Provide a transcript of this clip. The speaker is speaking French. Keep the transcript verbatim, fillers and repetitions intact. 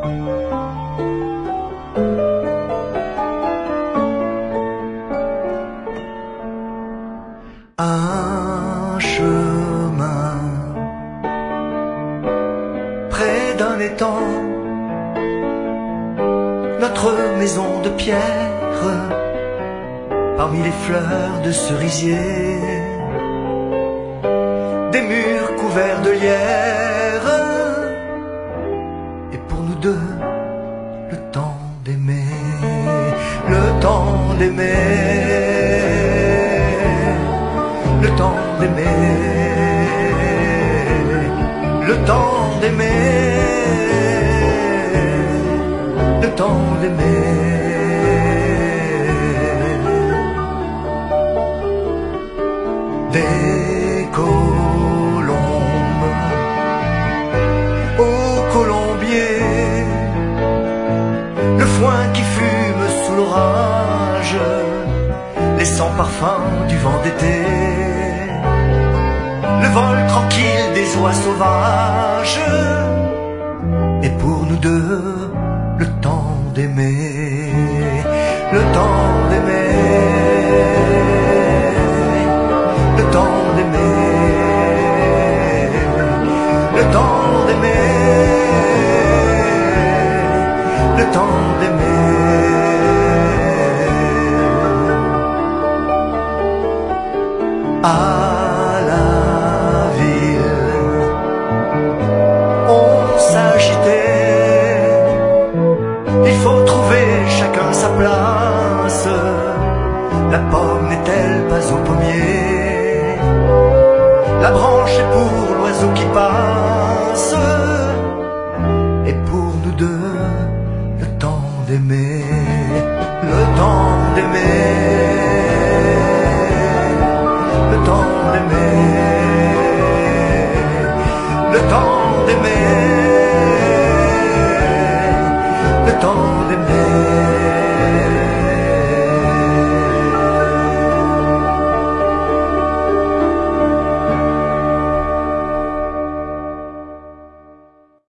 Un chemin près d'un étang, notre maison de pierre parmi les fleurs de cerisier, des murs couverts de lierre, et pour nous deux, le temps d'aimer, le temps d'aimer, le temps d'aimer, le temps d'aimer, le temps d'aimer. Des colombes au colombier, le foin qui fume sous l'orage, les sents parfums du vent d'été, le vol tranquille des oies sauvages, et pour nous deux, le temps d'aimer, le temps d'aimer, le temps d'aimer, le temps d'aimer, le temps d'aimer. À la ville, on s'agitait, il faut trouver chacun sa place, la pomme n'est-elle pas au pommier, la branche est pour l'oiseau qui passe, et pour nous deux, le temps d'aimer, le temps d'aimer, le temps d'aimer, le temps d'aimer, le temps d'aimer.